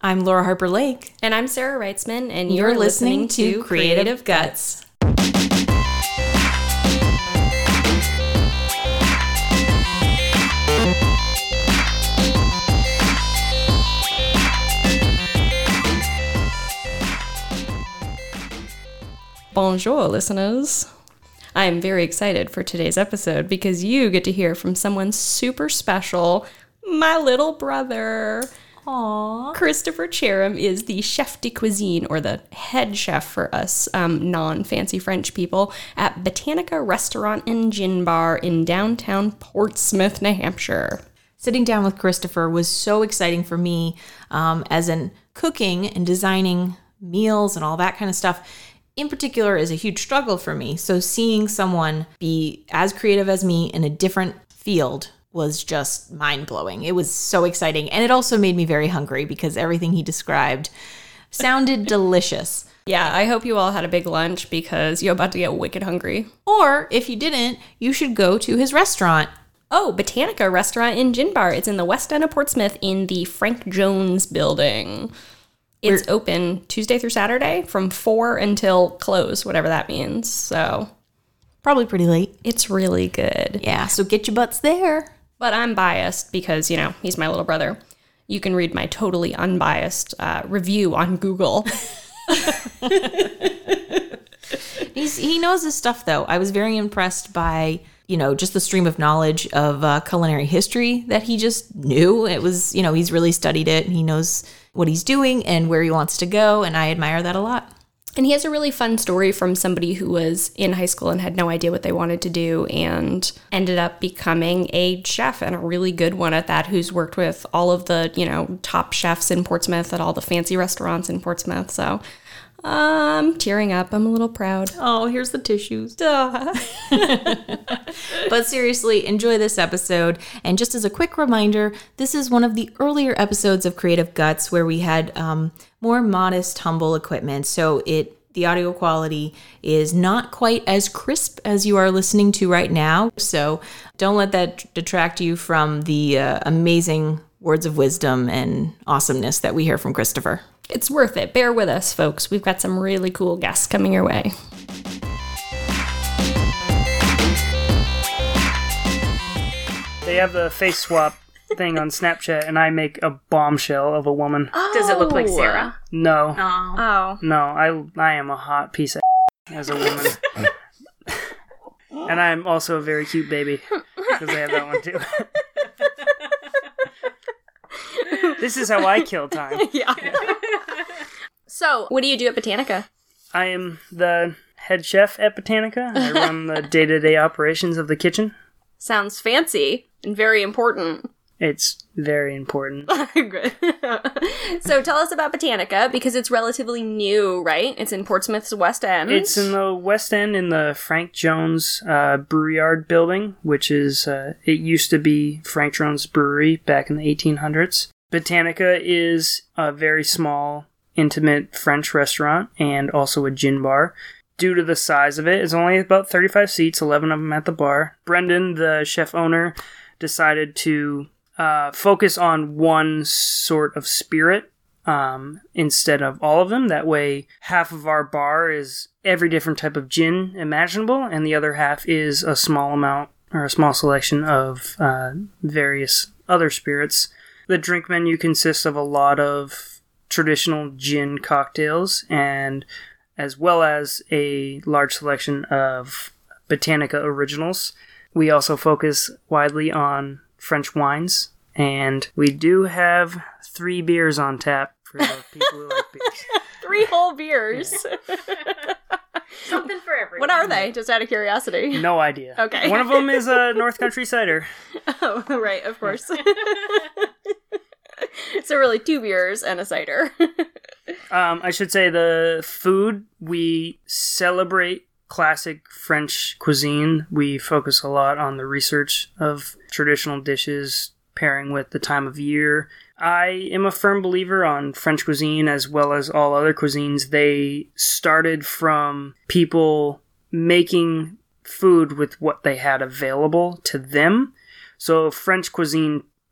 I'm Laura Harper Lake. And I'm Sarah Reitzman, and you're listening to Creative Guts. Bonjour, listeners. I am very excited for today's episode because you get to hear from someone super special, my little brother. Aww. Christopher Cherim is the chef de cuisine, or the head chef for us non-fancy French people, at Botanica Restaurant and Gin Bar in downtown Portsmouth, New Hampshire. Sitting down with Christopher was so exciting for me, as in cooking and designing meals and all that kind of stuff. In particular, is a huge struggle for me. So seeing someone be as creative as me in a different field was just mind-blowing. It was so exciting. And it also made me very hungry because everything he described sounded delicious. Yeah, I hope you all had a big lunch because you're about to get wicked hungry. Or if you didn't, you should go to his restaurant. Oh, Botanica Restaurant and Gin Bar. It's in the West End of Portsmouth in the Frank Jones building. It's open Tuesday through Saturday from 4 until close, whatever that means. So probably pretty late. It's really good. Yeah, so get your butts there. But I'm biased because, you know, he's my little brother. You can read my totally unbiased review on Google. He knows his stuff, though. I was very impressed by, you know, just the stream of knowledge of culinary history that he just knew. It was, you know, he's really studied it and he knows what he's doing and where he wants to go. And I admire that a lot. And he has a really fun story from somebody who was in high school and had no idea what they wanted to do and ended up becoming a chef, and a really good one at that, who's worked with all of the, you know, top chefs in Portsmouth at all the fancy restaurants in Portsmouth. So I'm tearing up. I'm a little proud. Oh, here's the tissues. Duh. But seriously, enjoy this episode. And just as a quick reminder, this is one of the earlier episodes of Creative Guts where we had more modest, humble equipment. So the audio quality is not quite as crisp as you are listening to right now. So don't let that detract you from the amazing words of wisdom and awesomeness that we hear from Christopher. It's worth it. Bear with us, folks. We've got some really cool guests coming your way. They have the face swap thing on Snapchat, and I make a bombshell of a woman. Oh. Does it look like Sarah? No. Oh. No, I am a hot piece of as a woman. And I'm also a very cute baby, because I have that one too. This is how I kill time. Yeah. So, what do you do at Botanica? I am the head chef at Botanica. I run the day-to-day operations of the kitchen. Sounds fancy and very important. It's very important. Good. So tell us about Botanica, because it's relatively new, right? It's in Portsmouth's West End. It's in the West End in the Frank Jones Brewery Yard building, which is, it used to be Frank Jones Brewery back in the 1800s. Botanica is a very small, intimate French restaurant and also a gin bar. Due to the size of it, it's only about 35 seats, 11 of them at the bar. Brendan, the chef owner, decided to focus on one sort of spirit instead of all of them. That way, half of our bar is every different type of gin imaginable, and the other half is a small amount or a small selection of various other spirits. The drink menu consists of a lot of traditional gin cocktails, and as well as a large selection of Botanica originals. We also focus widely on French wines, and we do have 3 beers on tap for the people who like beers. 3 whole beers. Something for everyone. What are they? Just out of curiosity. No idea. Okay. One of them is a North Country cider. Oh, right, of course. So really 2 beers and a cider. I should say the food, we celebrate classic French cuisine. We focus a lot on the research of traditional dishes, pairing with the time of year. I am a firm believer on French cuisine as well as all other cuisines. They started from people making food with what they had available to them. So French cuisine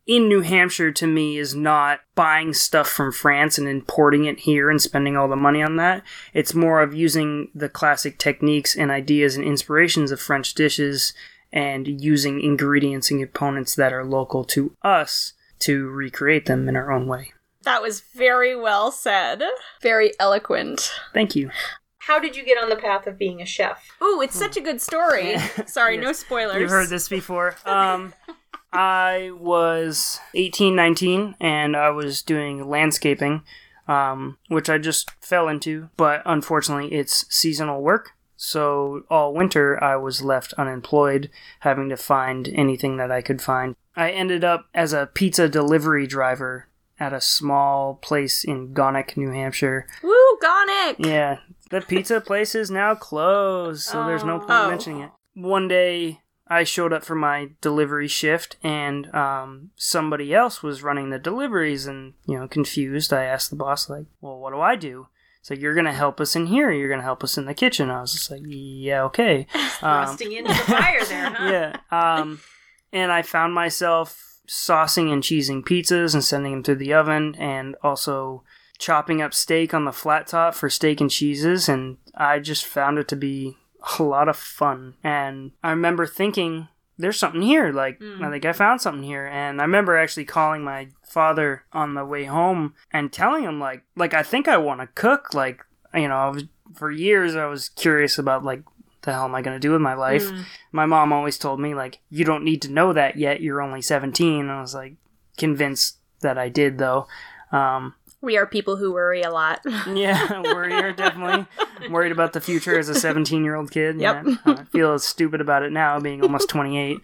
in New Hampshire, to me, is not buying stuff from France and importing it here and spending all the money on that. It's more of using the classic techniques and ideas and inspirations of French dishes and using ingredients and components that are local to us to recreate them in our own way. That was very well said. Very eloquent. Thank you. How did you get on the path of being a chef? Ooh, it's such a good story. Sorry, Yes. no spoilers. You've heard this before. I was 18, 19, and I was doing landscaping, which I just fell into, but unfortunately it's seasonal work. So all winter I was left unemployed, having to find anything that I could find. I ended up as a pizza delivery driver at a small place in Gonick, New Hampshire. Woo, Gonick! Yeah, the pizza place is now closed, so there's no point mentioning it. One day, I showed up for my delivery shift, and somebody else was running the deliveries, and, confused, I asked the boss, like, well, what do I do? So you're going to help us in here, you're going to help us in the kitchen. I was just like, yeah, okay. Thrusting into the fire there, huh? Yeah. And I found myself saucing and cheesing pizzas and sending them through the oven, and also chopping up steak on the flat top for steak and cheeses, and I just found it to be a lot of fun. And I remember thinking, there's something here, I think I found something here. And I remember actually calling my father on the way home and telling him, like I think I want to cook. For years I was curious about, the hell am I going to do with my life? My mom always told me, you don't need to know that yet, you're only 17. I was, convinced that I did, though. We are people who worry a lot. Yeah, worrier, definitely. I'm worried about the future as a 17-year-old kid. Yep. Yeah, I feel stupid about it now, being almost 28.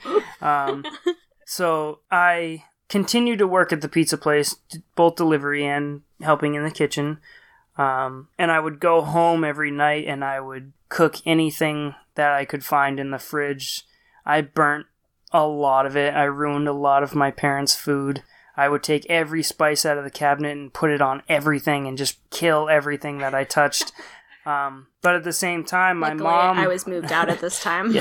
So I continued to work at the pizza place, both delivery and helping in the kitchen. And I would go home every night and I would cook anything that I could find in the fridge. I burnt a lot of it. I ruined a lot of my parents' food. I would take every spice out of the cabinet and put it on everything and just kill everything that I touched. But at the same time, my mom... I was moved out at this time.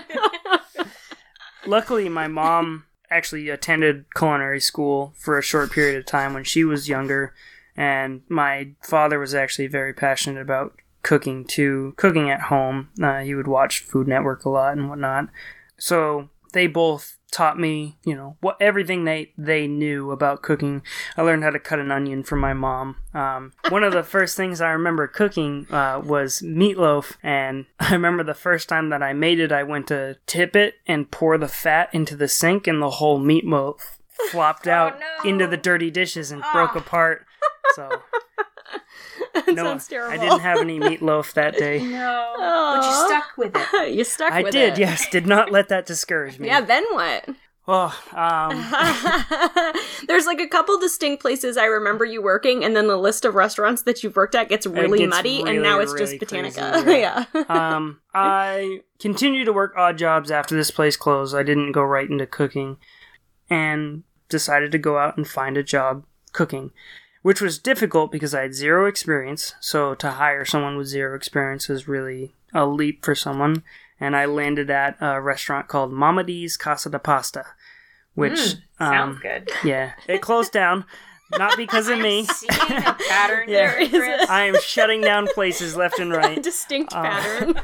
Luckily, my mom actually attended culinary school for a short period of time when she was younger, and my father was actually very passionate about cooking too, cooking at home. He would watch Food Network a lot and whatnot. So they both taught me, everything they knew about cooking. I learned how to cut an onion from my mom. One of the first things I remember cooking was meatloaf, and I remember the first time that I made it, I went to tip it and pour the fat into the sink, and the whole meatloaf flopped out into the dirty dishes and broke apart. So... sounds terrible. I didn't have any meatloaf that day. No. But you stuck with it. You stuck with it. I did, yes. Did not let that discourage me. Yeah, then what? Well, there's a couple distinct places I remember you working, and then the list of restaurants that you've worked at gets really muddy, and now it's just Botanica. Crazy, yeah. I continued to work odd jobs after this place closed. I didn't go right into cooking, and decided to go out and find a job cooking, which was difficult because I had zero experience. So to hire someone with zero experience is really a leap for someone. And I landed at a restaurant called Mama D's Casa de Pasta, which sounds good. Yeah, it closed down. Not because of me. Seeing a pattern there, Chris. I am shutting down places left and right. A distinct pattern.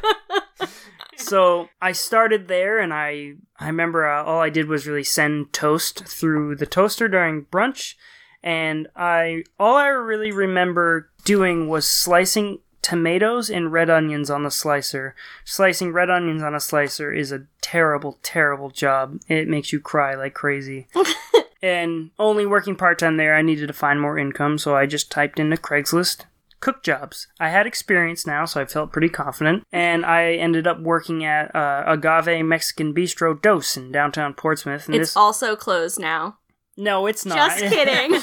So I started there, and I remember all I did was really send toast through the toaster during brunch. And all I really remember doing was slicing tomatoes and red onions on the slicer. Slicing red onions on a slicer is a terrible, terrible job. It makes you cry like crazy. And only working part-time there, I needed to find more income, so I just typed into Craigslist cook jobs. I had experience now, so I felt pretty confident. And I ended up working at Agave Mexican Bistro Dos in downtown Portsmouth. And it's also closed now. No, it's not. Just kidding.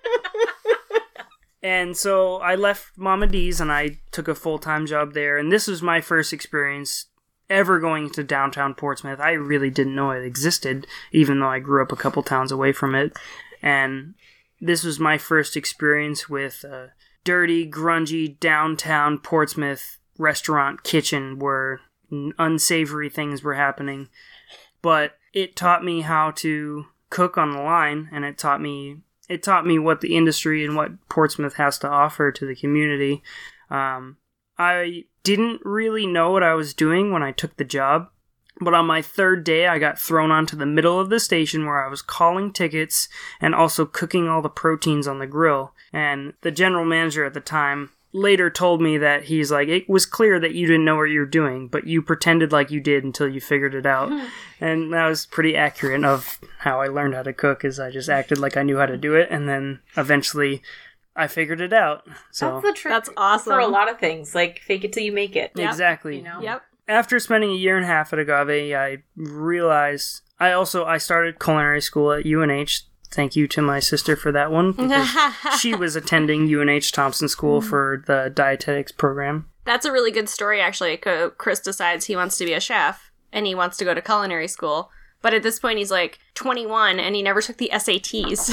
And so I left Mama D's and I took a full-time job there. And this was my first experience ever going to downtown Portsmouth. I really didn't know it existed, even though I grew up a couple towns away from it. And this was my first experience with a dirty, grungy downtown Portsmouth restaurant kitchen where unsavory things were happening. But it taught me how to cook on the line, and it taught me what the industry and what Portsmouth has to offer to the community. I didn't really know what I was doing when I took the job, but on my third day, I got thrown onto the middle of the station where I was calling tickets and also cooking all the proteins on the grill. And the general manager at the time later told me that he's like, it was clear that you didn't know what you were doing, but you pretended like you did until you figured it out. And that was pretty accurate of how I learned how to cook, is I just acted like I knew how to do it, and then eventually I figured it out. So That's the trick. That's awesome. For a lot of things, like fake it till you make it. Yep. Exactly. You know? Yep. After spending a year and a half at Agave, I realized I started culinary school at UNH. Thank you to my sister for that one, because she was attending UNH Thompson School for the dietetics program. That's a really good story, actually. Chris decides he wants to be a chef, and he wants to go to culinary school. But at this point, he's like 21, and he never took the SATs.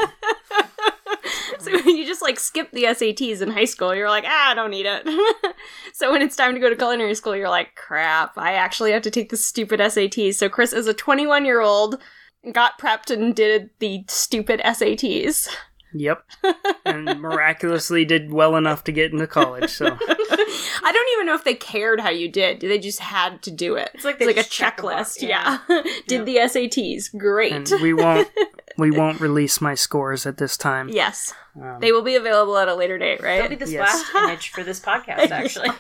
So you just like skip the SATs in high school. You're like, I don't need it. So when it's time to go to culinary school, you're like, crap, I actually have to take the stupid SATs. So Chris, as a 21-year-old, got prepped and did the stupid SATs. Yep. And miraculously did well enough to get into college, so. I don't even know if they cared how you did. They just had to do it. It's like, a just check a checklist. box, Yeah. Did the SATs. Great. And we won't release my scores at this time. Yes. They will be available at a later date, right? That'll be the Yes. splash image for this podcast, actually.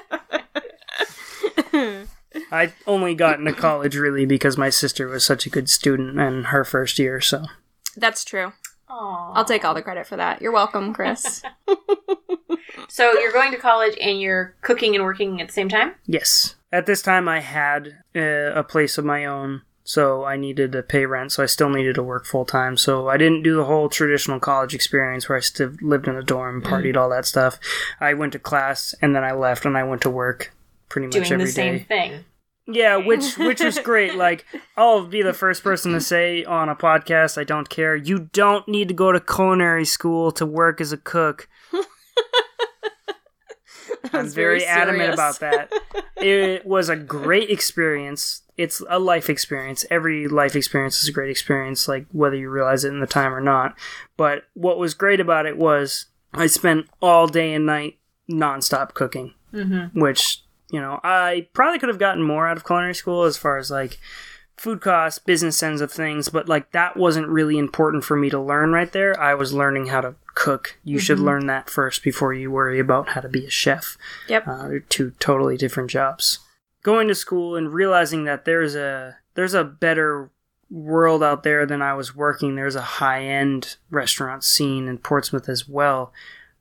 I only got into college really because my sister was such a good student in her first year, so. That's true. Aww. I'll take all the credit for that. You're welcome, Chris. So you're going to college and you're cooking and working at the same time? Yes. At this time, I had a place of my own, so I needed to pay rent, so I still needed to work full-time. So I didn't do the whole traditional college experience where I still lived in a dorm, partied, all that stuff. I went to class, and then I left, and I went to work pretty much Doing every the same day. thing. Yeah, which was great. Like, I'll be the first person to say on a podcast, I don't care. You don't need to go to culinary school to work as a cook. I'm very adamant about that. It was a great experience. It's a life experience. Every life experience is a great experience, like whether you realize it in the time or not. But what was great about it was I spent all day and night nonstop cooking, which, you know, I probably could have gotten more out of culinary school as far as like food costs, business ends of things, but like that wasn't really important for me to learn right there. I was learning how to cook. You should learn that first before you worry about how to be a chef. Yep. They're two totally different jobs. Going to school and realizing that there's a better world out there than I was working. There's a high-end restaurant scene in Portsmouth as well.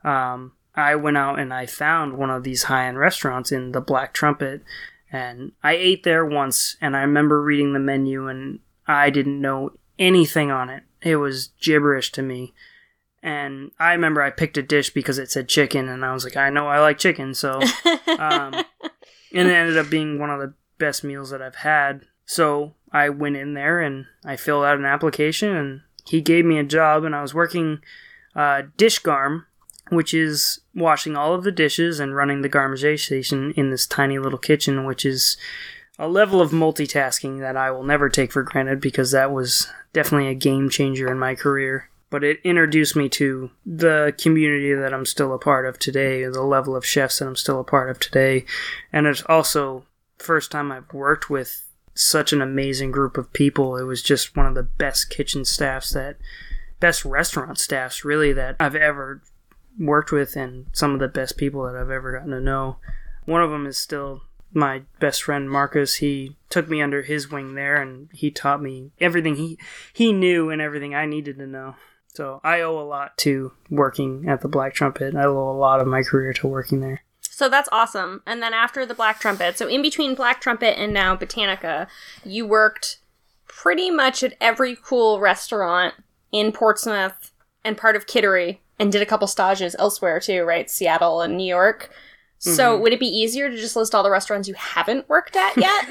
I went out and I found one of these high-end restaurants in the Black Trumpet, and I ate there once, and I remember reading the menu, and I didn't know anything on it. It was gibberish to me. And I remember I picked a dish because it said chicken, and I was like, I know I like chicken, so... and it ended up being one of the best meals that I've had. So I went in there, and I filled out an application, and he gave me a job, and I was working dish garm, which is washing all of the dishes and running the garmage station in this tiny little kitchen, which is a level of multitasking that I will never take for granted because that was definitely a game changer in my career. But it introduced me to the community that I'm still a part of today, the level of chefs that I'm still a part of today. And it's also the first time I've worked with such an amazing group of people. It was just one of the best kitchen staffs best restaurant staffs really that I've ever worked with, and some of the best people that I've ever gotten to know. One of them is still my best friend, Marcus. He took me under his wing there, and he taught me everything he knew and everything I needed to know. So I owe a lot to working at the Black Trumpet. I owe a lot of my career to working there. So that's awesome. And then after the Black Trumpet, so in between Black Trumpet and now Botanica, you worked pretty much at every cool restaurant in Portsmouth and part of Kittery, and did a couple stages elsewhere too, right? Seattle and New York. So would it be easier to just list all the restaurants you haven't worked at yet?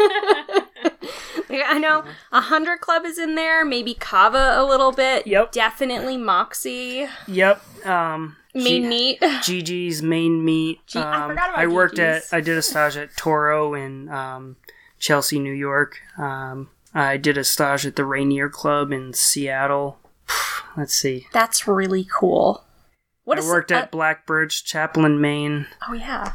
I know 100 Club is in there, maybe Cava a little bit. Yep. Definitely Moxie. Yep. Main Meat. Gigi's Main Meat. I forgot about I did a stage at Toro in Chelsea, New York. I did a stage at the Rainier Club in Seattle. Let's see. That's really cool. I worked at Black Birch Chapel in Maine. Oh, yeah.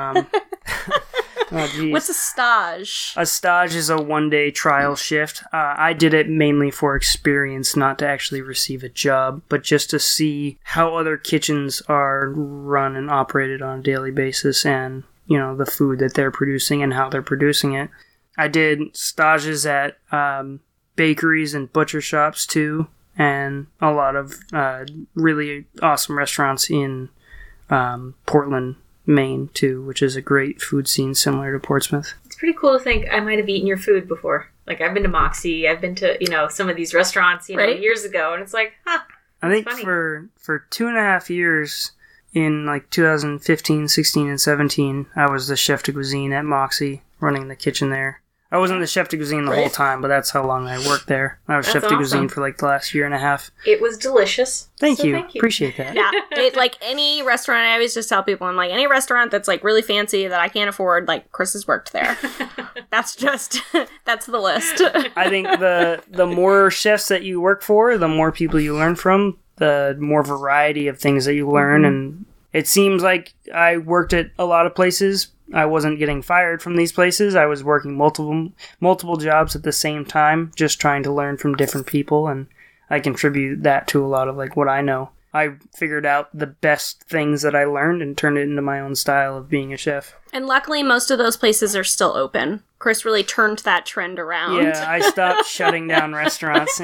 Oh, geez. What's a stage? A stage is a one-day trial shift. I did it mainly for experience, not to actually receive a job, but just to see how other kitchens are run and operated on a daily basis and, you know, the food that they're producing and how they're producing it. I did stages at bakeries and butcher shops, too, and a lot of really awesome restaurants in Portland, Maine, too, which is a great food scene similar to Portsmouth. It's pretty cool to think I might have eaten your food before. Like, I've been to Moxie, I've been to, you know, some of these restaurants, you know, years ago, and it's like, I think funny. for 2.5 years, in like 2015, 16, and 17, I was the chef de cuisine at Moxie, running the kitchen there. I wasn't the chef de cuisine the whole time, but that's how long I worked there. I was chef de cuisine for like the last year and a half. It was delicious. Thank you. Appreciate that. Yeah. Like any restaurant, I always just tell people, I'm like, any restaurant that's like really fancy that I can't afford, like Chris has worked there. That's the list. I think the more chefs that you work for, the more people you learn from, the more variety of things that you learn. And it seems like I worked at a lot of places. I wasn't getting fired from these places. I was working multiple jobs at the same time, just trying to learn from different people, and I contribute that to a lot of like what I know. I figured out the best things that I learned and turned it into my own style of being a chef. And luckily, most of those places are still open. Chris really turned that trend around. Yeah, I stopped shutting down restaurants.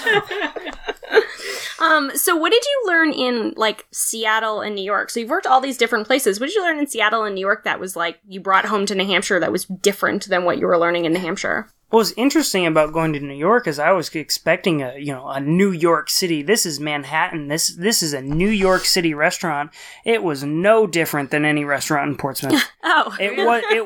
So what did you learn in, like, Seattle and New York? So you've worked all these different places. What did you learn in Seattle and New York that was, like, you brought home to New Hampshire that was different than what you were learning in New Hampshire? What was interesting about going to New York is I was expecting a New York City. This is Manhattan. This is a New York City restaurant. It was no different than any restaurant in Portsmouth. Oh, it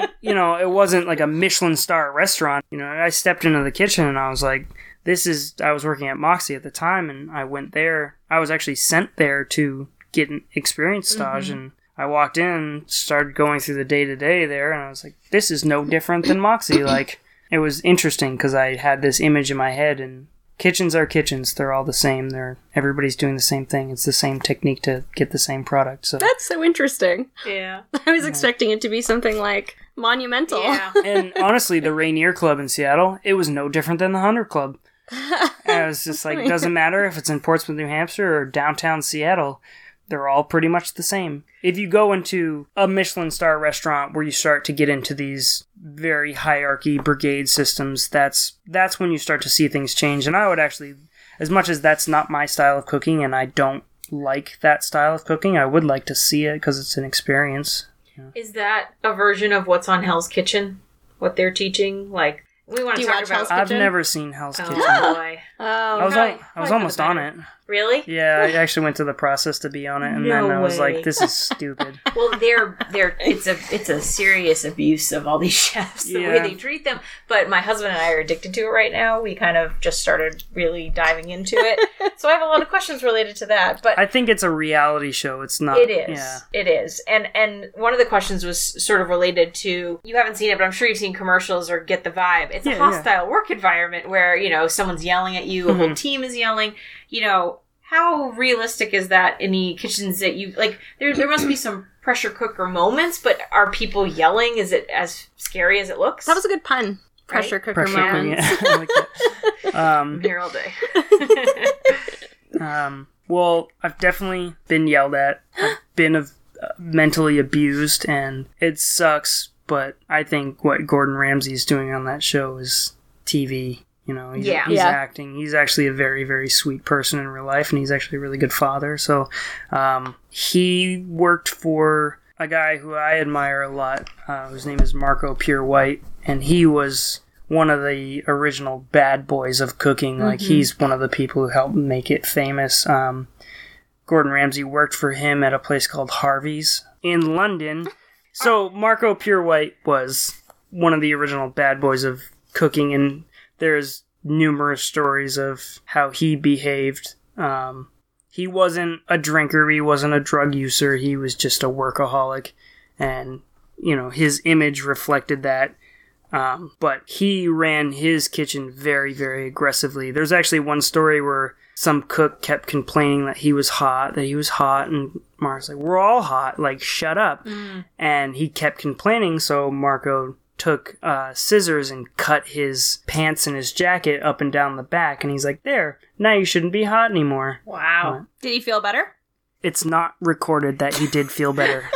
wasn't like a Michelin star restaurant. You know, I stepped into the kitchen and I was like, I was working at Moxie at the time, and I went there. I was actually sent there to get an experience stage, and I walked in, started going through the day-to-day there, and I was like, this is no different than Moxie. Like, it was interesting because I had this image in my head, and kitchens are kitchens. They're all the same. Everybody's doing the same thing. It's the same technique to get the same product. So that's so interesting. Yeah. I was expecting it to be something like monumental. Yeah. And honestly, the Rainier Club in Seattle, it was no different than the Hunter Club. And it was just like, it doesn't matter if it's in Portsmouth, New Hampshire, or downtown Seattle. They're all pretty much the same. If you go into a Michelin star restaurant where you start to get into these very hierarchy brigade systems, that's when you start to see things change. And I would actually, as much as that's not my style of cooking and I don't like that style of cooking, I would like to see it because it's an experience. Yeah. Is that a version of what's on Hell's Kitchen? What they're teaching? Like, we want to talk about... I've never seen Hell's Kitchen. Boy. Oh, I was almost on it. Really? Yeah, I actually went to the process to be on it, and then I was like, "This is stupid." Well, it's a serious abuse of all these chefs, the way they treat them. But my husband and I are addicted to it right now. We kind of just started really diving into it, so I have a lot of questions related to that. But I think it's a reality show. It's not. It is. Yeah. It is. And one of the questions was sort of related to, you haven't seen it, but I'm sure you've seen commercials or get the vibe. It's a hostile work environment where, you know, someone's yelling at you, a whole team is yelling. You know, how realistic is that in the kitchens that you, like, there must be some pressure cooker moments, but are people yelling? Is it as scary as it looks? That was a good pun. Pressure cooker moments. Yeah. I like that. I'm here all day. Well, I've definitely been yelled at. I've been mentally abused, and it sucks, but I think what Gordon Ramsay's doing on that show is TV. You know, he's acting. He's actually a very, very sweet person in real life, and he's actually a really good father. So he worked for a guy who I admire a lot, whose name is Marco Pure White, and he was one of the original bad boys of cooking. Like, he's one of the people who helped make it famous. Gordon Ramsay worked for him at a place called Harvey's in London. So Marco Pure White was one of the original bad boys of cooking, and there's numerous stories of how he behaved. He wasn't a drinker, he wasn't a drug user, he was just a workaholic. And, you know, his image reflected that. But he ran his kitchen very, very aggressively. There's actually one story where some cook kept complaining that he was hot, and Marco's like, we're all hot, like, shut up. And he kept complaining, so Marco took scissors and cut his pants and his jacket up and down the back, and he's like, there, now you shouldn't be hot anymore. Wow. Did he feel better? It's not recorded that he did feel better.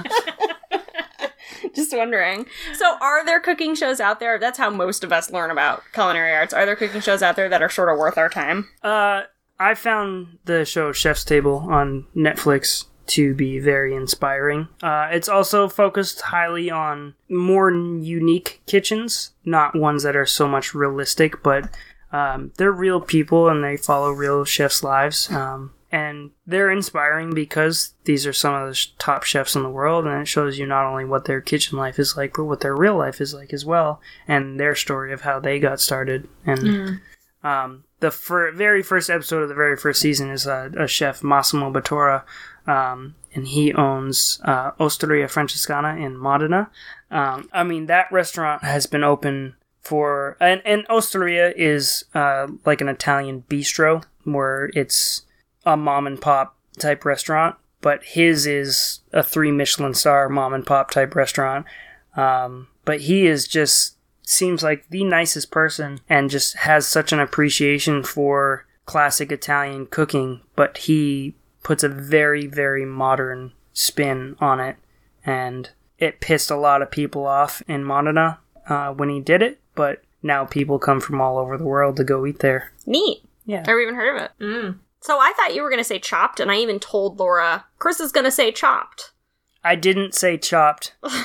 Just wondering. So are there cooking shows out there? That's how most of us learn about culinary arts. Are there cooking shows out there that are sort of worth our time? I found the show Chef's Table on Netflix to be very inspiring. It's also focused highly on more unique kitchens, not ones that are so much realistic, but they're real people and they follow real chefs' lives. And they're inspiring because these are some of the top chefs in the world, and it shows you not only what their kitchen life is like, but what their real life is like as well, and their story of how they got started. And the very first episode of the very first season is a chef, Massimo Bottura, and he owns Osteria Francescana in Modena. That restaurant has been open for... And Osteria is like an Italian bistro, where it's a mom-and-pop type restaurant, but his is a 3 Michelin star mom-and-pop type restaurant. But he is just... seems like the nicest person and just has such an appreciation for classic Italian cooking, but he puts a very, very modern spin on it, and it pissed a lot of people off in Modena when he did it, but now people come from all over the world to go eat there. Neat. Yeah. Never even heard of it. So I thought you were going to say Chopped, and I even told Laura, Chris is going to say Chopped. I didn't say Chopped. In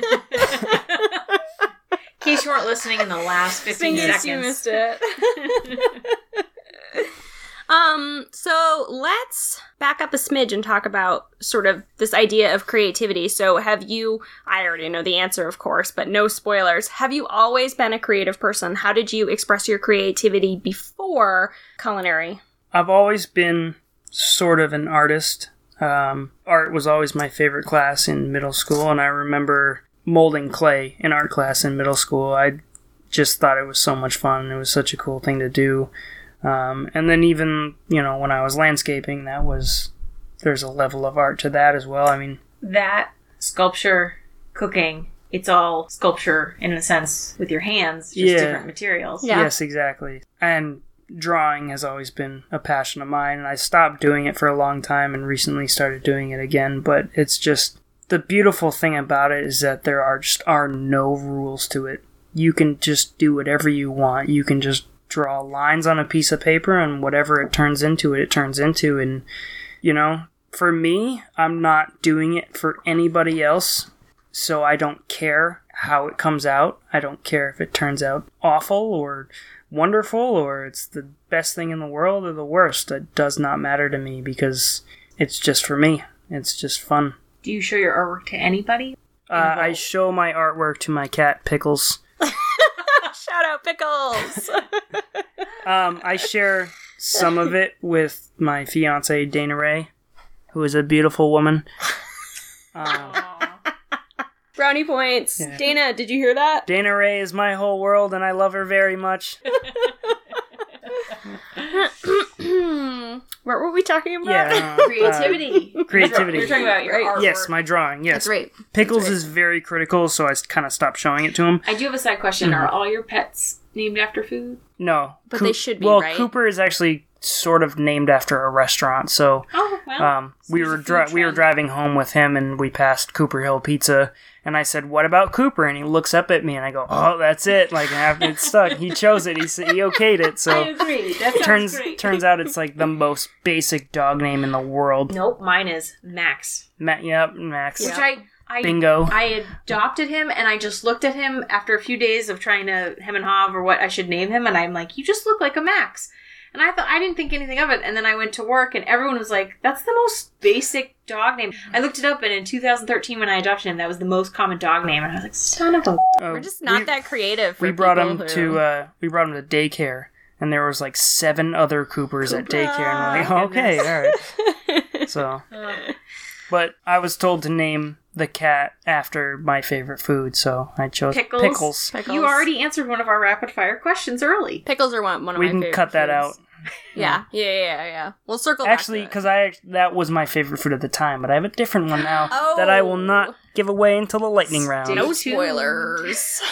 case you weren't listening in the last 15 seconds. You missed it. So let's back up a smidge and talk about sort of this idea of creativity. So have you, I already know the answer, of course, but no spoilers. Have you always been a creative person? How did you express your creativity before culinary? I've always been sort of an artist. Art was always my favorite class in middle school, and I remember molding clay in art class in middle school. I just thought it was so much fun. It was such a cool thing to do. And then even, when I was landscaping, there's a level of art to that as well. I mean, that sculpture, cooking, it's all sculpture in a sense with your hands, just different materials. Yeah. Yes, exactly. And drawing has always been a passion of mine, and I stopped doing it for a long time and recently started doing it again, but it's just, the beautiful thing about it is that there are no rules to it. You can just do whatever you want. You can just draw lines on a piece of paper, and whatever it turns into, it turns into. And, for me, I'm not doing it for anybody else, so I don't care how it comes out. I don't care if it turns out awful or wonderful or it's the best thing in the world or the worst. It does not matter to me because it's just for me. It's just fun. Do you show your artwork to anybody? I show my artwork to my cat, Pickles. Shout out, Pickles! I share some of it with my fiance, Dana Ray, who is a beautiful woman. Brownie points. Yeah. Dana, did you hear that? Dana Ray is my whole world, and I love her very much. What were we talking about? Yeah, Creativity. Creativity. We're talking about your artwork. Yes, my drawing, yes. That's right. Pickles is very critical, so I kind of stopped showing it to him. I do have a side question. Are all your pets named after food? No. But they should be, well, right? Cooper is actually sort of named after a restaurant, so Oh, well. we were driving home with him, and we passed Cooper Hill Pizza, and I said, "What about Cooper?" And he looks up at me, and I go, "Oh, that's it." Like, after it's stuck. He chose it. He okayed it. So I agree. That sounds great. turns out it's like the most basic dog name in the world. Nope, mine is Max. Yep, Max. Which I Bingo. I adopted him, and I just looked at him after a few days of trying to hem and haw over what I should name him, and I'm like, you just look like a Max. And I didn't think anything of it, and then I went to work, and everyone was like, that's the most basic dog name. I looked it up, and in 2013, when I adopted him, that was the most common dog name, and I was like, son of a... We're just not that creative for We brought people him who... to daycare, and there was like 7 other Coopers at daycare, and we're like, okay, all right. So, But I was told to name the cat after my favorite food, so I chose pickles. You already answered one of our rapid fire questions early. Pickles are one of my favorite We can cut that out. Yeah. We'll circle Actually, back to because that was my favorite food at the time, but I have a different one now that I will not give away until the lightning round. No spoilers.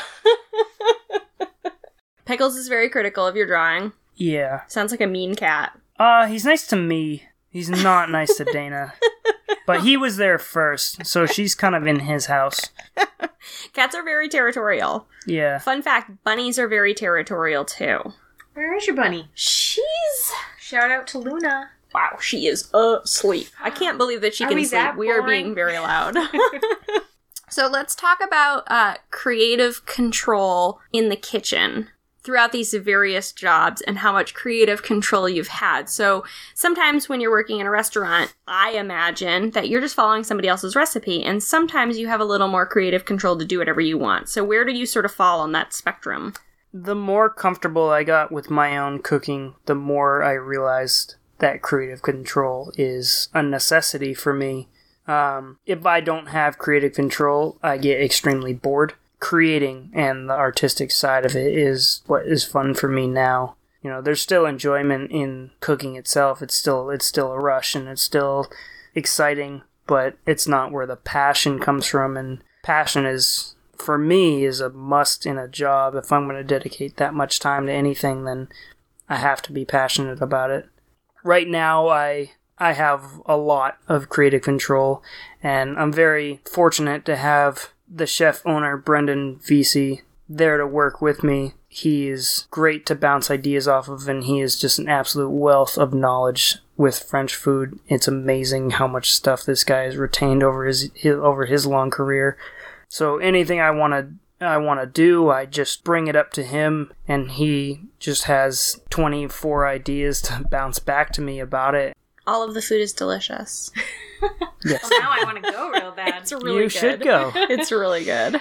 Pickles is very critical of your drawing. Yeah. Sounds like a mean cat. He's nice to me. He's not nice to Dana. But he was there first, so she's kind of in his house. Cats are very territorial. Yeah. Fun fact, bunnies are very territorial too. Where is your bunny? Shout out to Luna. Wow, she is asleep. I can't believe that she can sleep. We are being very loud. So let's talk about creative control in the kitchen throughout these various jobs and how much creative control you've had. So sometimes when you're working in a restaurant, I imagine that you're just following somebody else's recipe, and sometimes you have a little more creative control to do whatever you want. So where do you sort of fall on that spectrum? The more comfortable I got with my own cooking, the more I realized that creative control is a necessity for me. If I don't have creative control, I get extremely bored. Creating and the artistic side of it is what is fun for me now. You know, there's still enjoyment in cooking itself. It's still a rush and it's still exciting, but it's not where the passion comes from. And passion is, for me, is a must in a job. If I'm going to dedicate that much time to anything, then I have to be passionate about it. Right now, I have a lot of creative control, and I'm very fortunate to have the chef owner, Brendan Vesey, there to work with me. He is great to bounce ideas off of, and he is just an absolute wealth of knowledge with French food. It's amazing how much stuff this guy has retained over his long career. So anything I want to do, I just bring it up to him, and he just has 24 ideas to bounce back to me about it. All of the food is delicious. Yes. Well, now I want to go real bad. It's really You should go. It's really good.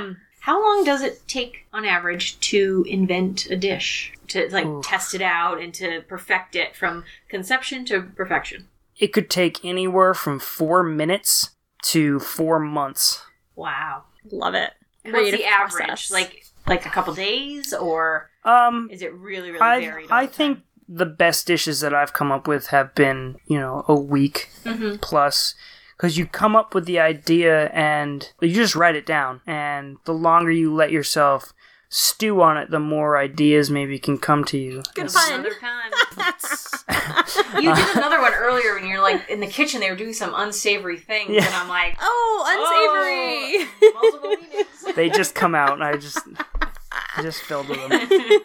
How long does it take on average to invent a dish? To test it out and to perfect it from conception to perfection? It could take anywhere from 4 minutes to 4 months. Wow. Love it. And what's the Creative average? process. Like a couple days, or is it really, really varied? I think the best dishes that I've come up with have been, a week plus. Because you come up with the idea and you just write it down. And the longer you let yourself stew on it, the more ideas maybe can come to you. Good pun. Another pun. You did another one earlier when you're like in the kitchen, they were doing some unsavory things, and I'm like, unsavory. Multiple meanings. They just come out, and I just filled with them.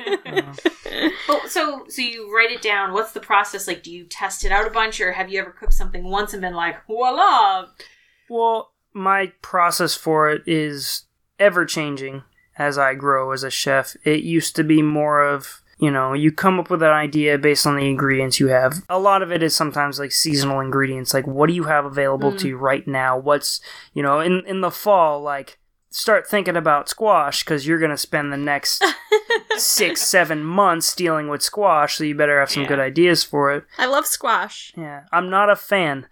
Well, so you write it down. What's the process like? Do you test it out a bunch, or have you ever cooked something once and been like, voila? Well, my process for it is ever changing as I grow as a chef. It used to be more of, you come up with an idea based on the ingredients you have. A lot of it is sometimes like seasonal ingredients. Like, what do you have available to you right now? What's, in the fall, like, start thinking about squash because you're going to spend the next 6-7 months dealing with squash, so you better have some good ideas for it. I love squash. Yeah, I'm not a fan.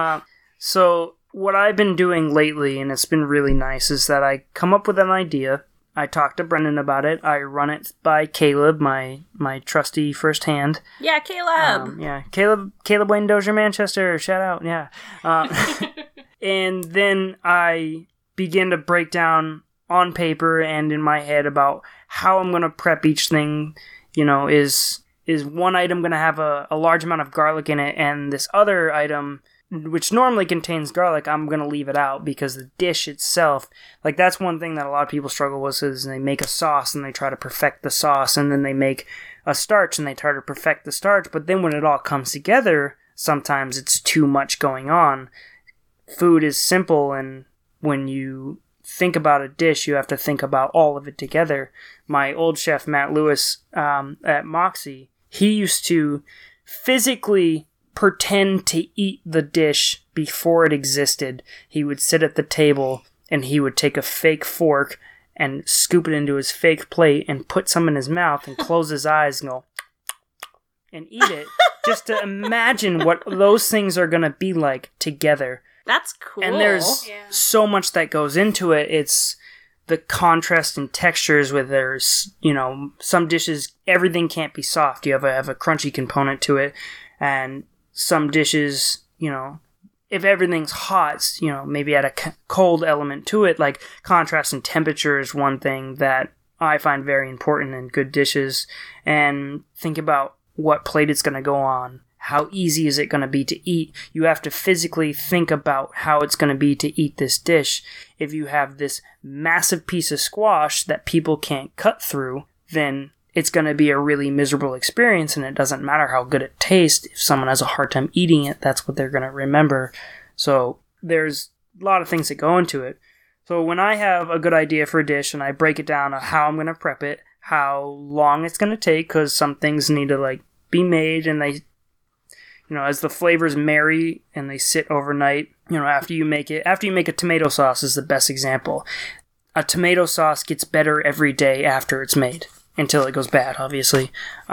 So what I've been doing lately, and it's been really nice, is that I come up with an idea. I talk to Brendan about it. I run it by Caleb, my trusty first hand. Yeah, Caleb. Caleb Wayne Dozier, Manchester. Shout out. Yeah. And then I begin to break down on paper and in my head about how I'm going to prep each thing. Is one item going to have a large amount of garlic in it, and this other item, which normally contains garlic, I'm going to leave it out because the dish itself, like, that's one thing that a lot of people struggle with, is they make a sauce and they try to perfect the sauce, and then they make a starch and they try to perfect the starch, but then when it all comes together, sometimes it's too much going on. Food is simple, and when you think about a dish, you have to think about all of it together. My old chef, Matt Lewis, at Moxie, he used to physically pretend to eat the dish before it existed. He would sit at the table and he would take a fake fork and scoop it into his fake plate and put some in his mouth and close his eyes and go and eat it, just to imagine what those things are going to be like together. That's cool. And there's so much that goes into it. It's the contrast in textures where there's, some dishes, everything can't be soft. You have a crunchy component to it. And some dishes, if everything's hot, maybe add a cold element to it. Like contrast in temperature is one thing that I find very important in good dishes. And think about what plate it's going to go on. How easy is it going to be to eat? You have to physically think about how it's going to be to eat this dish. If you have this massive piece of squash that people can't cut through, then it's going to be a really miserable experience, and it doesn't matter how good it tastes. If someone has a hard time eating it, that's what they're going to remember. So there's a lot of things that go into it. So when I have a good idea for a dish and I break it down of how I'm going to prep it, how long it's going to take, because some things need to be made, and they, as the flavors marry and they sit overnight, after you make a tomato sauce is the best example. A tomato sauce gets better every day after it's made, until it goes bad, obviously.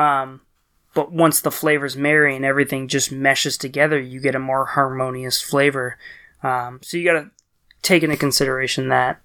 But once the flavors marry and everything just meshes together, you get a more harmonious flavor. So you gotta take into consideration that.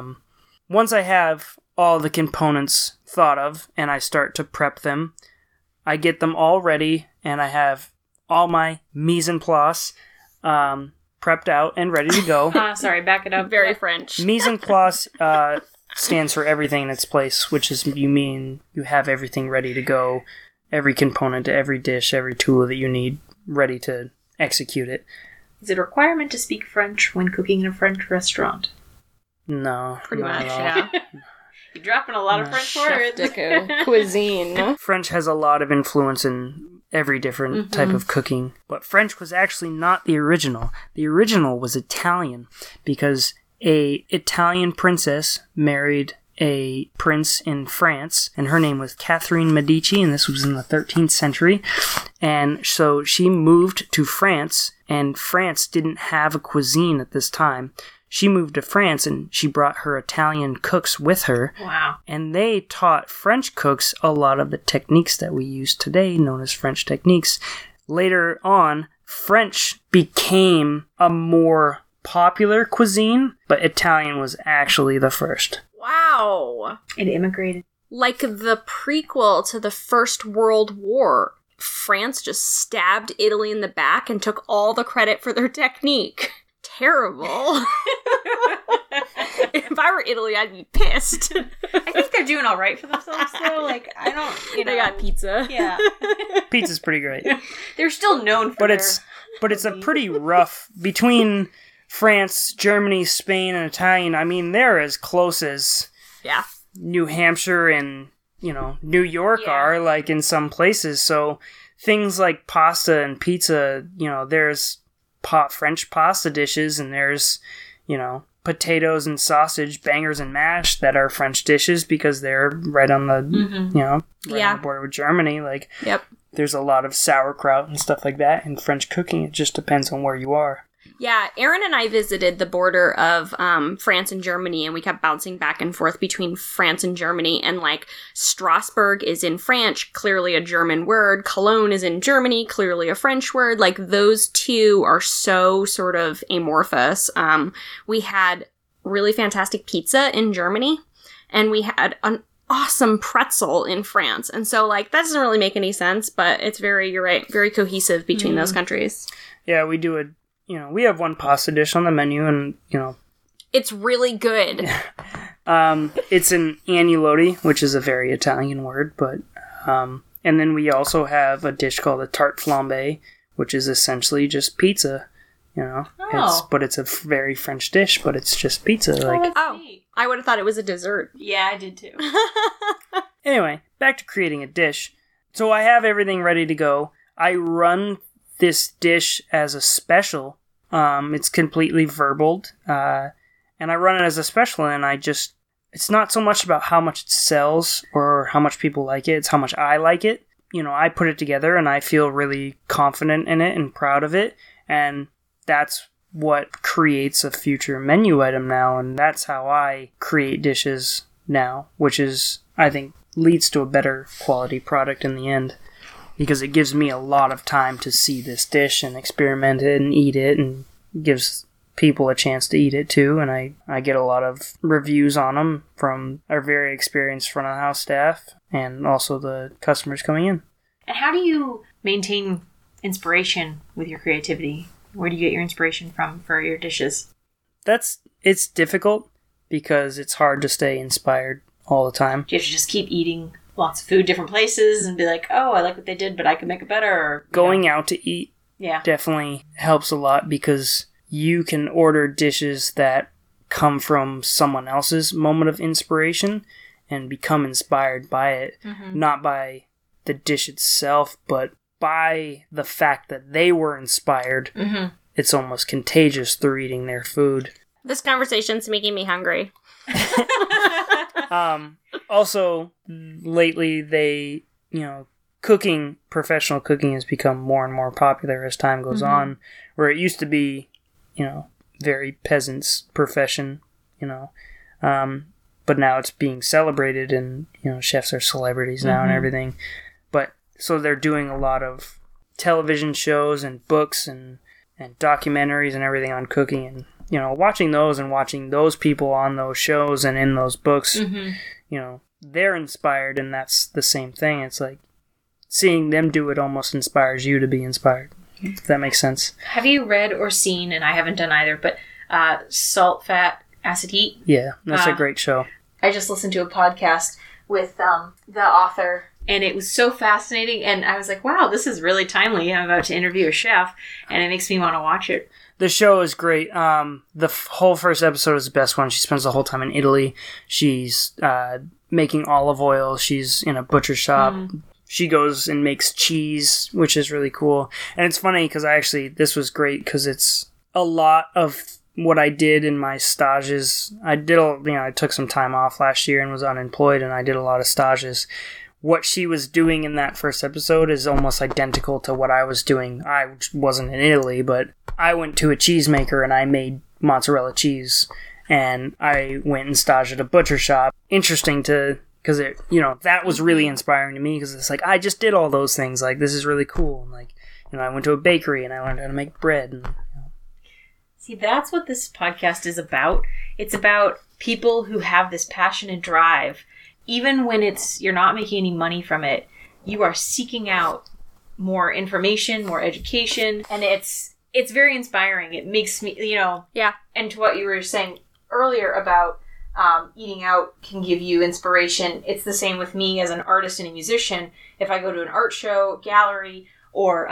Once I have all the components thought of and I start to prep them, I get them all ready, and I have all my mise en place prepped out and ready to go. Sorry, back it up. Very French. Mise en place stands for everything in its place, which is you have everything ready to go, every component to every dish, every tool that you need ready to execute it. Is it a requirement to speak French when cooking in a French restaurant? No. Pretty much, yeah. You're dropping a lot of French words. Cuisine. French has a lot of influence in every different type of cooking. But French was actually not the original. The original was Italian, because a Italian princess married a prince in France, and her name was Catherine Medici, and this was in the 13th century. And so she moved to France, and France didn't have a cuisine at this time. She moved to France, and she brought her Italian cooks with her. Wow. And they taught French cooks a lot of the techniques that we use today, known as French techniques. Later on, French became a more popular cuisine, but Italian was actually the first. Wow. It immigrated. Like the prequel to the First World War, France just stabbed Italy in the back and took all the credit for their technique. Terrible. If I were Italy, I'd be pissed. I think they're doing all right for themselves, though. They got pizza. Yeah. Pizza's pretty great. They're still known for But it's a pretty rough, between France, Germany, Spain, and Italian, I mean, they're as close as New Hampshire and, New York are, in some places. So things like pasta and pizza, there's French pasta dishes, and there's, potatoes and sausage, bangers and mash that are French dishes because they're right on the, on the border with Germany. Yep. There's a lot of sauerkraut and stuff like that in French cooking. It just depends on where you are. Yeah, Aaron and I visited the border of France and Germany, and we kept bouncing back and forth between France and Germany, and Strasbourg is in French, clearly a German word. Cologne is in Germany, clearly a French word. Those two are so sort of amorphous. We had really fantastic pizza in Germany, and we had an awesome pretzel in France. And so, that doesn't really make any sense, but it's you're right, very cohesive between those countries. Yeah, we do we have one pasta dish on the menu, and, it's really good. It's an agnolotti, which is a very Italian word, but, and then we also have a dish called a tarte flambe, which is essentially just pizza, but it's a very French dish, but it's just pizza, I would have thought it was a dessert. Yeah, I did too. Anyway, back to creating a dish. So I have everything ready to go. I run this dish as a special. It's completely verbaled, and I run it as a special, and it's not so much about how much it sells or how much people like it, it's how much I like it. I put it together, and I feel really confident in it and proud of it, and that's what creates a future menu item now, and that's how I create dishes now, which is, I think, leads to a better quality product in the end. Because it gives me a lot of time to see this dish and experiment it and eat it, and gives people a chance to eat it too, and I get a lot of reviews on them from our very experienced front of the house staff and also the customers coming in. And how do you maintain inspiration with your creativity? Where do you get your inspiration from for your dishes? It's difficult because it's hard to stay inspired all the time. Do you have to just keep eating lots of food, different places, and be like, oh, I like what they did, but I could make it better? Or, Going out to eat yeah, definitely helps a lot because you can order dishes that come from someone else's moment of inspiration and become inspired by it. Not by the dish itself, but by the fact that they were inspired. It's almost contagious through eating their food. This conversation's making me hungry. Also, lately professional cooking has become more and more popular as time goes on, where it used to be, very peasant's profession, but now it's being celebrated and, chefs are celebrities now and everything. But, so they're doing a lot of television shows and books and documentaries and everything on cooking, and watching those and watching those people on those shows and in those books, they're inspired, and that's the same thing. It's like seeing them do it almost inspires you to be inspired, if that makes sense. Have you read or seen, and I haven't done either, but Salt, Fat, Acid, Heat? Yeah, that's a great show. I just listened to a podcast with the author, and it was so fascinating, and I was like, wow, this is really timely. I'm about to interview a chef, and it makes me want to watch it. The show is great. The whole first episode is the best one. She spends the whole time in Italy. She's making olive oil. She's in a butcher shop. She goes and makes cheese, which is really cool. And it's funny because this was great because it's a lot of what I did in my stages. I took some time off last year and was unemployed, and I did a lot of stages. What she was doing in that first episode is almost identical to what I was doing. I wasn't in Italy, but I went to a cheesemaker and I made mozzarella cheese. And I went and staged at a butcher shop. Interesting because that was really inspiring to me because it's like, I just did all those things. Like, this is really cool. And like, I went to a bakery and I learned how to make bread. And, See, that's what this podcast is about. It's about people who have this passion and drive. Even when you're not making any money from it, you are seeking out more information, more education, and it's very inspiring. It makes me, Yeah. And to what you were saying earlier about eating out can give you inspiration. It's the same with me as an artist and a musician. If I go to an art show, gallery, or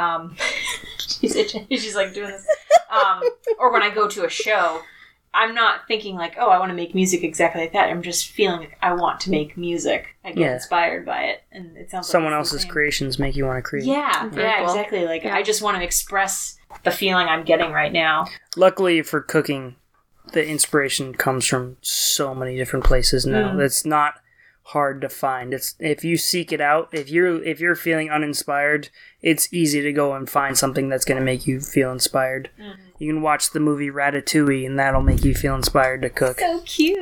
she's like doing this, or when I go to a show, I'm not thinking like, oh, I want to make music exactly like that. I'm just feeling like I want to make music. I get inspired by it, and it sounds like someone else's creations make you want to create. Yeah, Very cool. Exactly. Like I just want to express the feeling I'm getting right now. Luckily for cooking, the inspiration comes from so many different places now. It's not hard to find. It's if you seek it out, if you're feeling uninspired, it's easy to go and find something that's going to make you feel inspired. You can watch the movie Ratatouille, and that'll make you feel inspired to cook. So cute.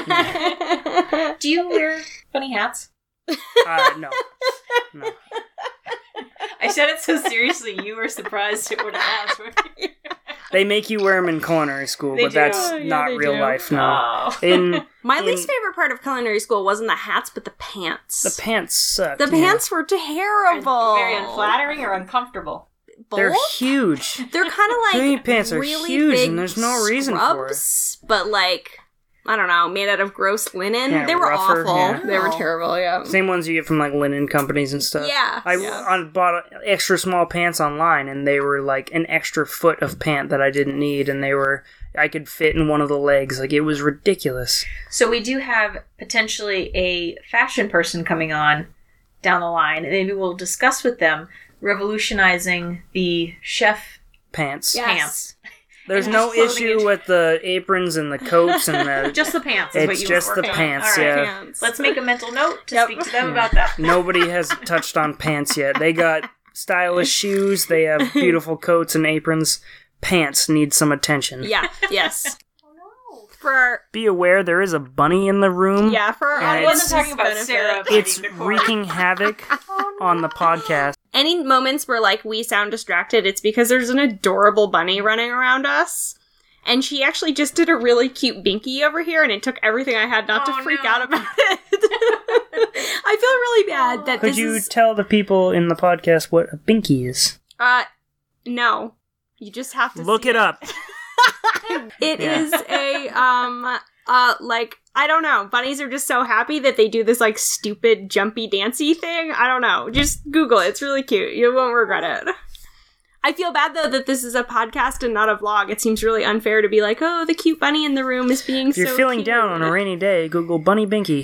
Do you wear funny hats? No. I said it so seriously, you were surprised at what hats were. They make you wear them in culinary school, They but do. that's Yeah, not they real do. life, no. Oh. My least favorite part of culinary school wasn't the hats, but the pants. The pants suck. The pants were terrible. Very unflattering or uncomfortable. They're Both? huge. They're kind of like Clean pants are really huge, big and there's no reason for it. scrubs, but like, I don't know, made out of gross linen. Yeah, they were rougher, awful. yeah. They were terrible. Yeah. Same ones you get from like linen companies and stuff. Yeah. I bought extra small pants online, and they were like an extra foot of pant that I didn't need, and I could fit in one of the legs. Like, it was ridiculous. So we do have potentially a fashion person coming on down the line, and maybe we'll discuss with them revolutionizing the chef Pants. Yeah. pants. There's And no just clothing issue with the aprons and the coats and the... Just the pants is what It's you just were the working pants, on. All right. yeah. Pants. Let's make a mental note to Yep. speak to them about that. Nobody has touched on pants yet. They got stylish shoes. They have beautiful coats and aprons. Pants need some attention. Yeah. Yes. Oh no. For our, Be aware there is a bunny in the room. yeah, for our And I it's- wasn't talking about benefit. Sarah. It's biting the corner. wreaking havoc on the podcast. Any moments where like we sound distracted, it's because there's an adorable bunny running around us. And she actually just did a really cute binky over here, and it took everything I had not to freak out about it. I feel really bad that Could you tell the people in the podcast what a binky is? No. You just have to Look it up. It is a, like, I don't know. Bunnies are just so happy that they do this, like, stupid jumpy dancy thing. I don't know. Just Google it. It's really cute. You won't regret it. I feel bad, though, that this is a podcast and not a vlog. It seems really unfair to be like, oh, the cute bunny in the room is being so If you're feeling cute. down on a rainy day, Google Bunny Binky.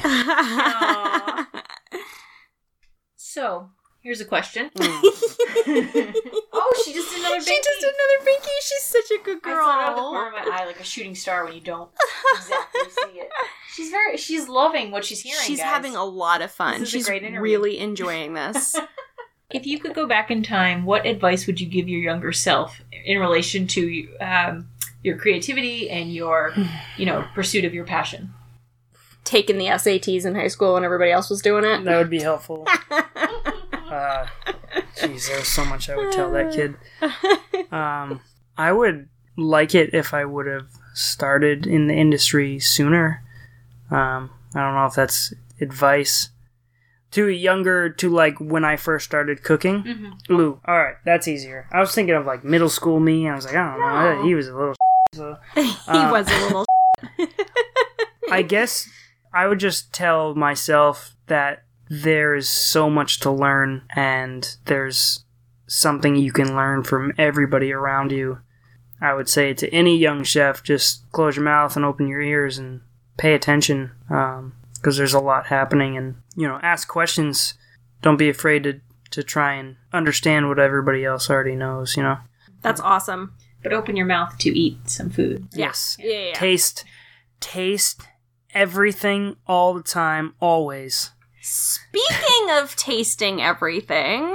So, here's a question. Oh, she just did another She just did another binky. She's such a good girl. I saw it out of the corner of my eye like a shooting star when you don't exactly see it. She's loving what she's hearing, She's guys. having a lot of fun. This is a She's great interview. really enjoying this. If you could go back in time, what advice would you give your younger self in relation to your creativity and your, pursuit of your passion? Taking the SATs in high school when everybody else was doing it. That would be helpful. Jeez, there's so much I would tell that kid. I would like it if I would have started in the industry sooner. I don't know if that's advice. To like when I first started cooking. Mm-hmm. Ooh, alright, that's easier. I was thinking of like middle school me, and I was like, I don't know, he was a little so, He was a little I guess I would just tell myself that there is so much to learn, and there's something you can learn from everybody around you. I would say to any young chef, just close your mouth and open your ears and pay attention, because there's a lot happening, and, ask questions. Don't be afraid to try and understand what everybody else already knows, That's awesome. But open your mouth to eat some food. Yes. Yeah. Taste everything all the time, always. Speaking of tasting everything,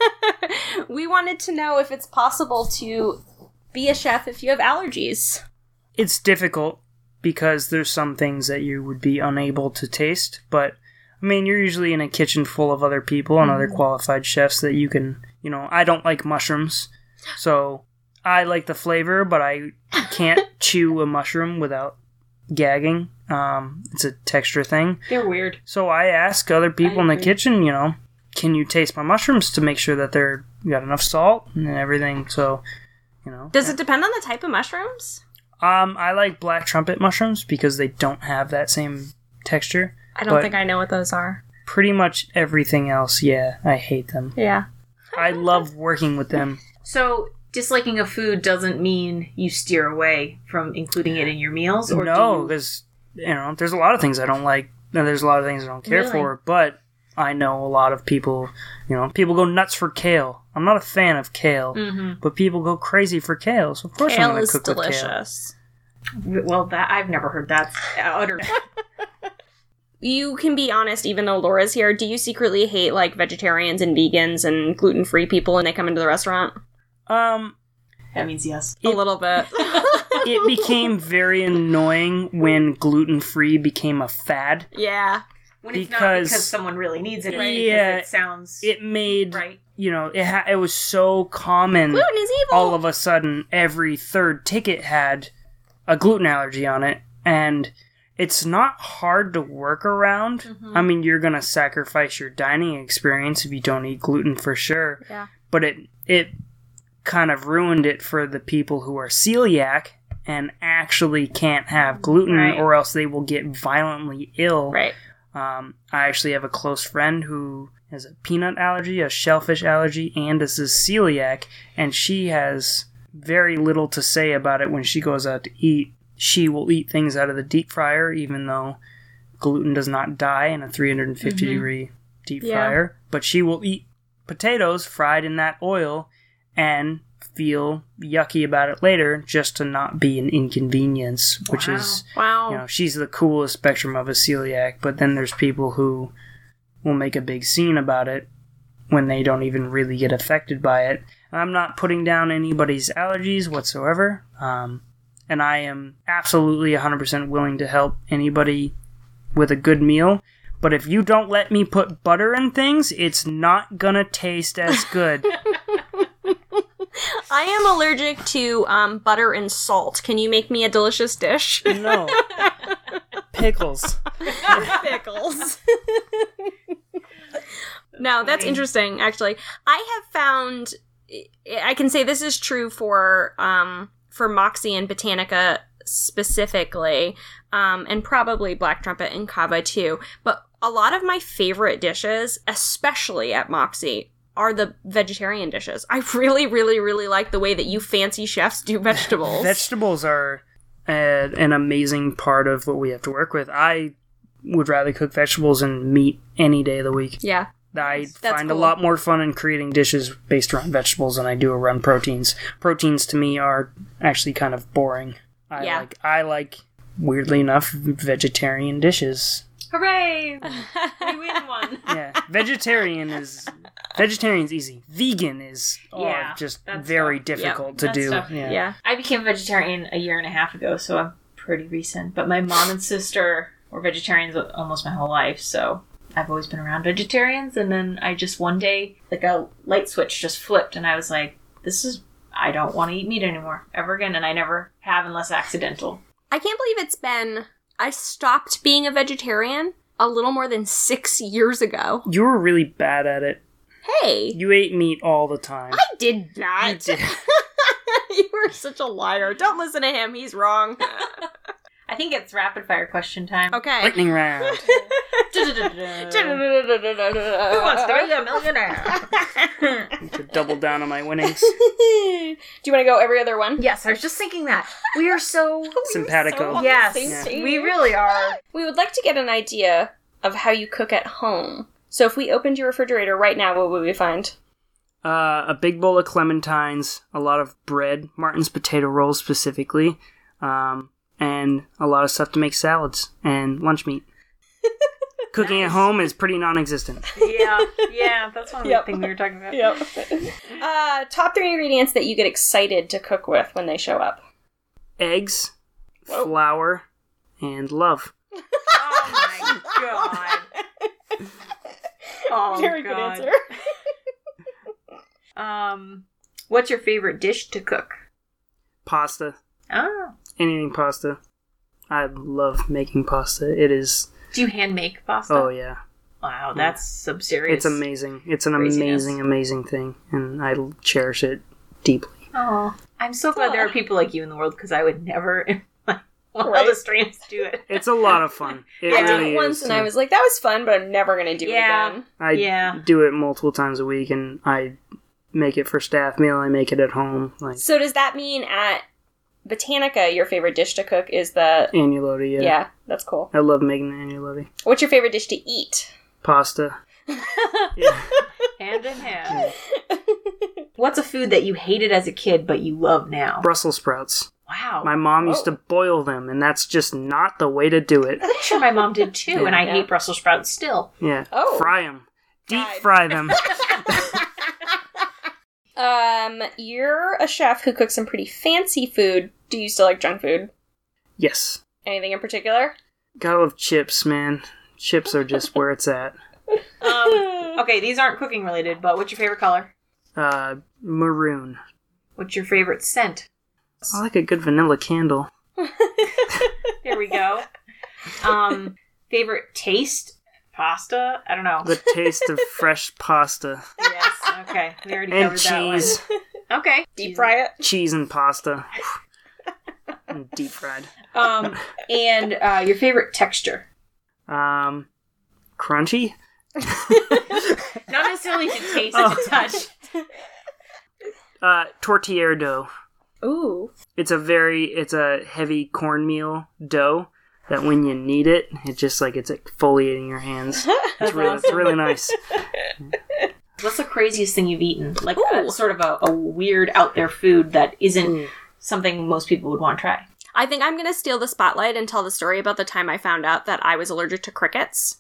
we wanted to know if it's possible to be a chef if you have allergies. It's difficult because there's some things that you would be unable to taste, but I mean, you're usually in a kitchen full of other people and other qualified chefs that you can, I don't like mushrooms, so I like the flavor, but I can't chew a mushroom without gagging. It's a texture thing. They're weird. So I ask other people in the kitchen, can you taste my mushrooms to make sure that they're got enough salt and everything, so, Does it depend on the type of mushrooms? I like black trumpet mushrooms because they don't have that same texture. I don't think I know what those are. Pretty much everything else, yeah, I hate them. Yeah. I love working with them. So, disliking a food doesn't mean you steer away from including it in your meals? Or No, because, there's a lot of things I don't like, and there's a lot of things I don't care for, but I know a lot of people, people go nuts for kale. I'm not a fan of kale, but people go crazy for kale, so of course I'm going to cook with kale. Kale is delicious. Well, I've never heard that uttered. You can be honest, even though Laura's here. Do you secretly hate, like, vegetarians and vegans and gluten-free people when they come into the restaurant? That means yes. A little bit. It became very annoying when gluten-free became a fad. Yeah. When it's not because someone really needs it, right? Yeah, Because it sounds it made, right. It was so common. Gluten is evil! All of a sudden, every third ticket had a gluten allergy on it, and it's not hard to work around. Mm-hmm. I mean, you're going to sacrifice your dining experience if you don't eat gluten for sure. Yeah. But it kind of ruined it for the people who are celiac and actually can't have gluten, right. or else they will get violently ill. Right. I actually have a close friend who has a peanut allergy, a shellfish allergy, and is a celiac, and she has very little to say about it when she goes out to eat. She will eat things out of the deep fryer, even though gluten does not die in a 350 degree deep fryer. But she will eat potatoes fried in that oil and feel yucky about it later, just to not be an inconvenience, which is, she's the coolest spectrum of a celiac. But then there's people who will make a big scene about it when they don't even really get affected by it. I'm not putting down anybody's allergies whatsoever. And I am absolutely 100% willing to help anybody with a good meal. But if you don't let me put butter in things, it's not gonna taste as good. I am allergic to butter and salt. Can you make me a delicious dish? No. Pickles. Pickles. No, that's interesting, actually. I have found, I can say this is true for Moxie and Botanica specifically, and probably Black Trumpet and Kava too, but a lot of my favorite dishes, especially at Moxie, are the vegetarian dishes. I really, really, really like the way that you fancy chefs do vegetables. Vegetables are an amazing part of what we have to work with. I would rather cook vegetables and meat any day of the week. Yeah. I That's find cool. a lot more fun in creating dishes based around vegetables than I do around proteins. Proteins to me are actually kind of boring. I like weirdly enough, vegetarian dishes. Hooray! We win one. Yeah, vegetarian's easy. Vegan is just that's very tough. difficult to That's do. tough. Yeah. I became vegetarian a year and a half ago, so I'm pretty recent. But my mom and sister were vegetarians almost my whole life, so I've always been around vegetarians. And then I just one day, like a light switch just flipped, and I was like, I don't want to eat meat anymore, ever again. And I never have unless accidental. I can't believe I stopped being a vegetarian a little more than 6 years ago. You were really bad at it. Hey! You ate meat all the time. I did not. You did. You were such a liar. Don't listen to him. He's wrong. I think it's rapid fire question time. Okay. Lightning round. Who wants to be a millionaire? To double down on my winnings. Do you want to go every other one? Yes, I was just thinking that. We are so... Simpatico. Yes, Yeah. we really are. We would like to get an idea of how you cook at home. So if we opened your refrigerator right now, what would we find? A big bowl of clementines, a lot of bread, Martin's potato rolls specifically, and a lot of stuff to make salads and lunch meat. Cooking at home is pretty non-existent. Yeah, that's one of the things we were talking about. Yep. Top 3 ingredients that you get excited to cook with when they show up. Eggs, flour, and love. Oh my god. Oh, Very god. good answer. What's your favorite dish to cook? Pasta. Oh. Anything pasta. I love making pasta. It is... Do you hand make pasta? Oh, yeah. Wow, that's some serious. It's amazing. It's an craziness. amazing thing, and I cherish it deeply. Oh, I'm so glad there are people like you in the world, because I would never in my wildest dreams do it. It's a lot of fun. It I did really it once is. and I was like, that was fun, but I'm never going to do it again. I do it multiple times a week, and I make it for staff meal. I make it at home. Like So does that mean at Botanica, your favorite dish to cook is the... agnolotti, yeah. Yeah, that's cool. I love making the agnolotti. What's your favorite dish to eat? Pasta. Yeah. Hand in hand. What's a food that you hated as a kid but you love now? Brussels sprouts. Wow. My mom used to boil them, and that's just not the way to do it. I'm sure my mom did too, and I Yeah. hate Brussels sprouts still. Yeah. Oh. Fry them. Deep God. fry them. You're a chef who cooks some pretty fancy food. Do you still like junk food? Yes. Anything in particular? Gotta love chips, man. Chips are just where it's at. Okay, these aren't cooking related, but what's your favorite color? Maroon. What's your favorite scent? I like a good vanilla candle. There we go. Favorite taste? Pasta? I don't know. The taste of fresh pasta. Yes, okay. We already And covered cheese. that one. Okay. Deep fry it? Cheese and pasta. And deep fried. And your favorite texture? Crunchy? Not necessarily to taste, to touch. Tortilla dough. Ooh. It's a heavy cornmeal dough that when you knead it, it's just like it's exfoliating your hands. It's really nice. What's the craziest thing you've eaten? Like sort of a weird out there food that isn't something most people would want to try. I think I'm going to steal the spotlight and tell the story about the time I found out that I was allergic to crickets.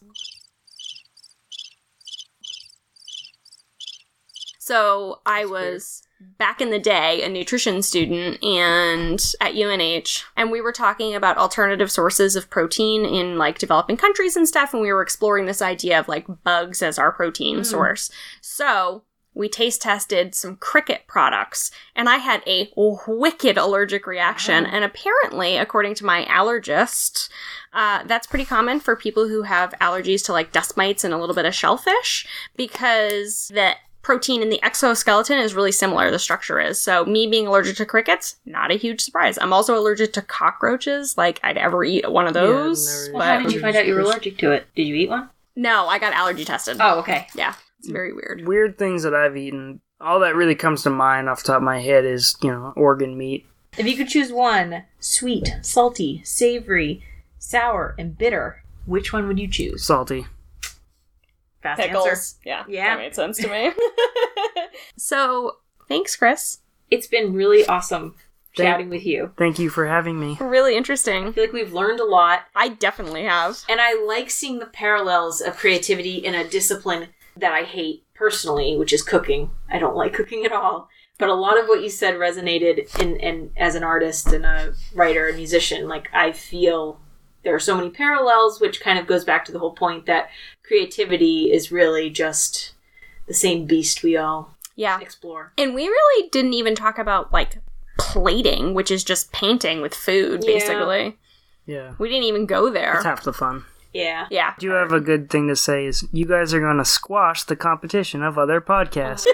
So I was, back in the day, a nutrition student and at UNH, and we were talking about alternative sources of protein in like developing countries and stuff, and we were exploring this idea of like bugs as our protein source. So we taste tested some cricket products, and I had a wicked allergic reaction. And apparently, according to my allergist, that's pretty common for people who have allergies to like dust mites and a little bit of shellfish, because the protein in the exoskeleton is really similar, the structure is. So me being allergic to crickets, not a huge surprise. I'm also allergic to cockroaches, like I'd ever eat one of those. never Well, how did you find out you were allergic to it? Did you eat one? No, I got allergy tested. Oh, okay. Yeah, it's very weird. Weird things that I've eaten. All that really comes to mind off the top of my head is, organ meat. If you could choose one, sweet, salty, savory, sour, and bitter, which one would you choose? Salty. Fast answer. Yeah, Yeah. that made sense to me. So, thanks, Chris. It's been really awesome Thank- chatting with you. Thank you for having me. Really interesting. I feel like we've learned a lot, I definitely have. and I like seeing the parallels of creativity in a discipline that I hate personally, which is cooking. I don't like cooking at all. But a lot of what you said resonated in as an artist and a writer and musician. Like, I feel there are so many parallels, which kind of goes back to the whole point that creativity is really just the same beast we all Yeah. explore. And we really didn't even talk about, like, plating, which is just painting with food, Yeah. basically. Yeah. We didn't even go there. That's half the fun. Yeah. Yeah. I do have a good thing to say is you guys are going to squash the competition of other podcasts.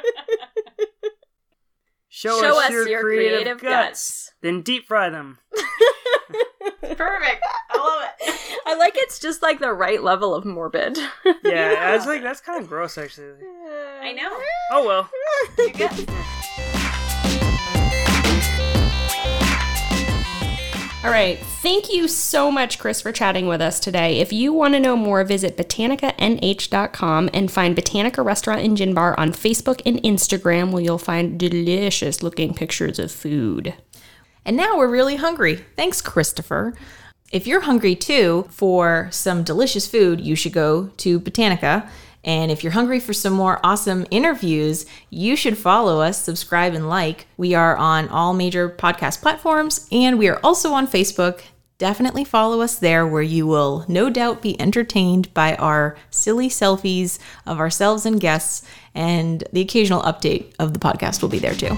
Show us your creative guts. Then deep fry them. Perfect. I love it. I like it's just like the right level of morbid. Yeah, I was like, that's kind of gross, actually. I know. Oh, well. You get All right. Thank you so much, Chris, for chatting with us today. If you want to know more, visit botanicanh.com and find Botanica Restaurant and Gin Bar on Facebook and Instagram, where you'll find delicious looking pictures of food. And now we're really hungry. Thanks, Christopher. If you're hungry too for some delicious food, you should go to Botanica. And if you're hungry for some more awesome interviews, you should follow us, subscribe, and like. We are on all major podcast platforms, and we are also on Facebook. Definitely follow us there, where you will no doubt be entertained by our silly selfies of ourselves and guests, and the occasional update of the podcast will be there too.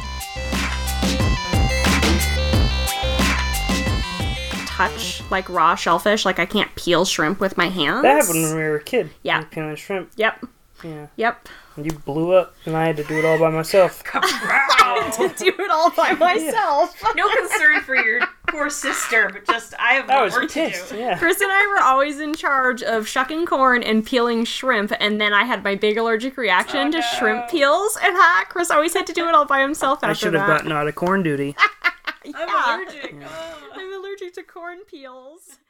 Touch like raw shellfish, like I can't peel shrimp with my hands. That happened when we were a kid. Yeah. We were peeling shrimp. Yep. Yeah. Yep. And you blew up, and I had to do it all by myself. To do it all by myself. no concern for your poor sister, but just I have I more was work pissed. to do. Yeah. Chris and I were always in charge of shucking corn and peeling shrimp, and then I had my big allergic reaction to shrimp peels, and Chris always had to do it all by himself after I should have that. gotten out of corn duty. Yeah. I'm allergic. I'm allergic to corn peels.